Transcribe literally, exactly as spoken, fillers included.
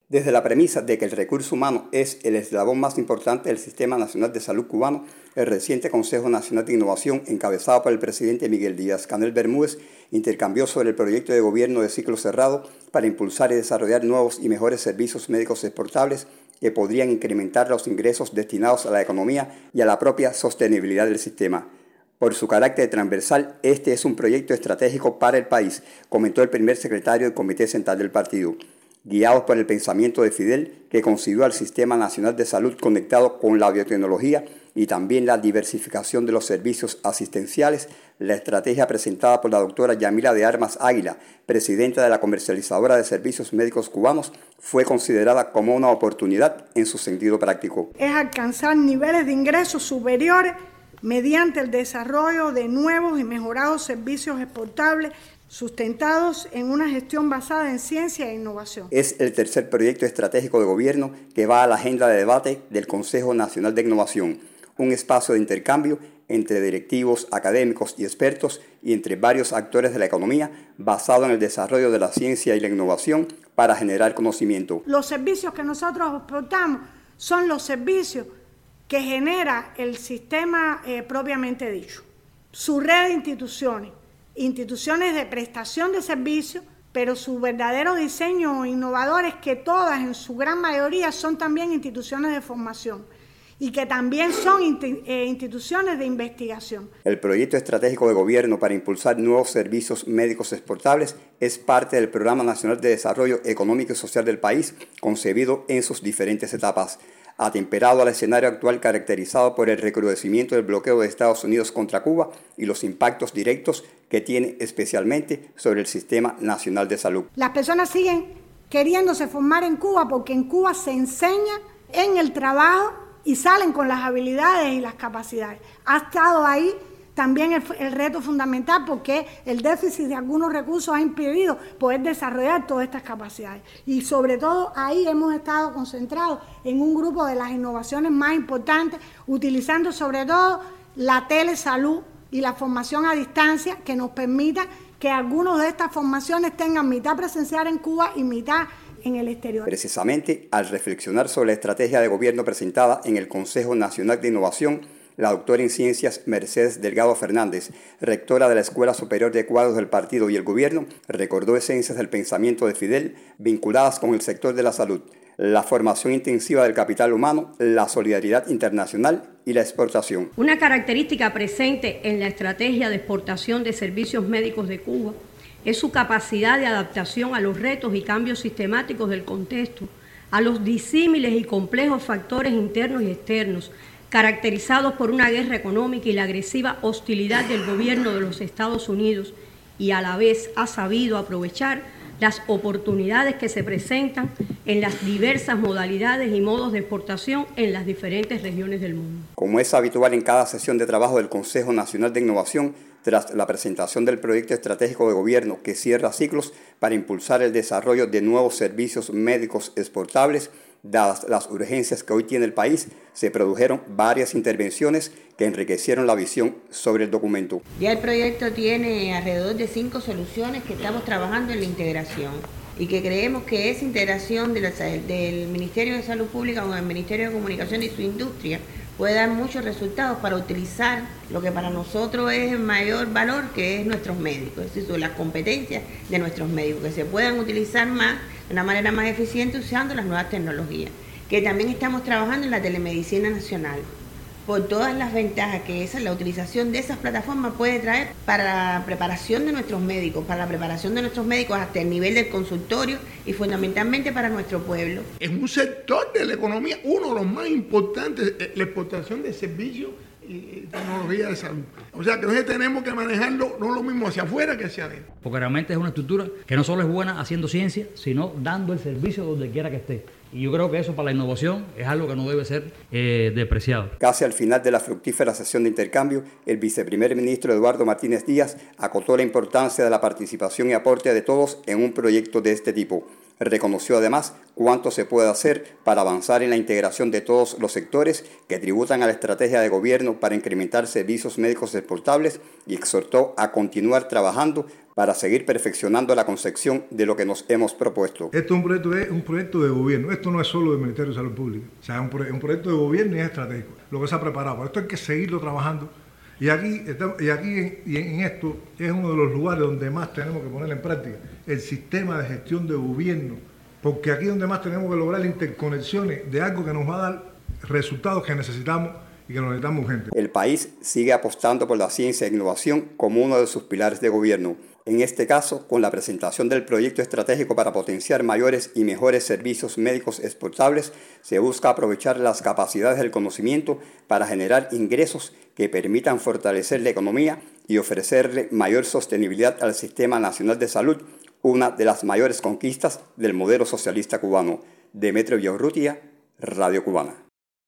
Desde la premisa de que el recurso humano es el eslabón más importante del Sistema Nacional de Salud cubano, el reciente Consejo Nacional de Innovación, encabezado por el presidente Miguel Díaz-Canel Bermúdez, intercambió sobre el proyecto de gobierno de ciclo cerrado para impulsar y desarrollar nuevos y mejores servicios médicos exportables que podrían incrementar los ingresos destinados a la economía y a la propia sostenibilidad del sistema. Por su carácter transversal, este es un proyecto estratégico para el país, comentó el primer secretario del Comité Central del partido. Guiados por el pensamiento de Fidel, que concibió al Sistema Nacional de Salud conectado con la biotecnología y también la diversificación de los servicios asistenciales, la estrategia presentada por la doctora Yamila de Armas Águila, presidenta de la comercializadora de servicios médicos cubanos, fue considerada como una oportunidad en su sentido práctico. Es alcanzar niveles de ingresos superiores mediante el desarrollo de nuevos y mejorados servicios exportables sustentados en una gestión basada en ciencia e innovación. Es el tercer proyecto estratégico de gobierno que va a la agenda de debate del Consejo Nacional de Innovación, un espacio de intercambio entre directivos, académicos y expertos y entre varios actores de la economía basado en el desarrollo de la ciencia y la innovación para generar conocimiento. Los servicios que nosotros exportamos son los servicios que genera el sistema eh, propiamente dicho, su red de instituciones, instituciones de prestación de servicios, pero su verdadero diseño innovador es que todas, en su gran mayoría, son también instituciones de formación y que también son instituciones de investigación. El proyecto estratégico de gobierno para impulsar nuevos servicios médicos exportables es parte del Programa Nacional de Desarrollo Económico y Social del país, concebido en sus diferentes etapas. Atemperado al escenario actual caracterizado por el recrudecimiento del bloqueo de Estados Unidos contra Cuba y los impactos directos que tiene especialmente sobre el Sistema Nacional de Salud. Las personas siguen queriéndose formar en Cuba porque en Cuba se enseña en el trabajo y salen con las habilidades y las capacidades. Ha estado ahí también el, el reto fundamental porque el déficit de algunos recursos ha impedido poder desarrollar todas estas capacidades. Y sobre todo ahí hemos estado concentrados en un grupo de las innovaciones más importantes, utilizando sobre todo la telesalud y la formación a distancia que nos permita que algunas de estas formaciones tengan mitad presencial en Cuba y mitad en el exterior. Precisamente al reflexionar sobre la estrategia de gobierno presentada en el Consejo Nacional de Innovación, la doctora en Ciencias Mercedes Delgado Fernández, rectora de la Escuela Superior de Cuadros del Partido y el Gobierno, recordó esencias del pensamiento de Fidel vinculadas con el sector de la salud, la formación intensiva del capital humano, la solidaridad internacional y la exportación. Una característica presente en la estrategia de exportación de servicios médicos de Cuba es su capacidad de adaptación a los retos y cambios sistemáticos del contexto, a los disímiles y complejos factores internos y externos, caracterizados por una guerra económica y la agresiva hostilidad del gobierno de los Estados Unidos, y a la vez ha sabido aprovechar las oportunidades que se presentan en las diversas modalidades y modos de exportación en las diferentes regiones del mundo. Como es habitual en cada sesión de trabajo del Consejo Nacional de Innovación, tras la presentación del proyecto estratégico de gobierno que cierra ciclos para impulsar el desarrollo de nuevos servicios médicos exportables, dadas las urgencias que hoy tiene el país, se produjeron varias intervenciones que enriquecieron la visión sobre el documento. Ya el proyecto tiene alrededor de cinco soluciones que estamos trabajando en la integración y que creemos que esa integración de la, del Ministerio de Salud Pública con el Ministerio de Comunicación y su industria puede dar muchos resultados para utilizar lo que para nosotros es el mayor valor, que es nuestros médicos, es decir, las competencias de nuestros médicos, que se puedan utilizar más, de una manera más eficiente usando las nuevas tecnologías, que también estamos trabajando en la telemedicina nacional, por todas las ventajas que esa, la utilización de esas plataformas puede traer para la preparación de nuestros médicos, para la preparación de nuestros médicos hasta el nivel del consultorio y fundamentalmente para nuestro pueblo. Es un sector de la economía, uno de los más importantes, la exportación de servicios y tecnología de salud. O sea que nosotros tenemos que manejarlo no lo mismo hacia afuera que hacia adentro. Porque realmente es una estructura que no solo es buena haciendo ciencia, sino dando el servicio donde quiera que esté. Y yo creo que eso para la innovación es algo que no debe ser eh, despreciado. Casi al final de la fructífera sesión de intercambio, el viceprimer ministro Eduardo Martínez Díaz acotó la importancia de la participación y aporte de todos en un proyecto de este tipo. reconoció además cuánto se puede hacer para avanzar en la integración de todos los sectores que tributan a la estrategia de gobierno para incrementar servicios médicos exportables y exhortó a continuar trabajando para seguir perfeccionando la concepción de lo que nos hemos propuesto. Esto es un proyecto, es un proyecto de gobierno, esto no es solo del Ministerio de Salud Pública, o sea, es un, proye un proyecto de gobierno y es estratégico, lo que se ha preparado, por esto hay que seguirlo trabajando. Y aquí, y aquí y en esto es uno de los lugares donde más tenemos que poner en práctica el sistema de gestión de gobierno, porque aquí es donde más tenemos que lograr interconexiones de algo que nos va a dar resultados que necesitamos y que nos necesitamos urgente. El país sigue apostando por la ciencia e innovación como uno de sus pilares de gobierno. En este caso, con la presentación del proyecto estratégico para potenciar mayores y mejores servicios médicos exportables, se busca aprovechar las capacidades del conocimiento para generar ingresos que permitan fortalecer la economía y ofrecerle mayor sostenibilidad al Sistema Nacional de Salud, una de las mayores conquistas del modelo socialista cubano. Demetrio Villaurrutia, Radio Cubana.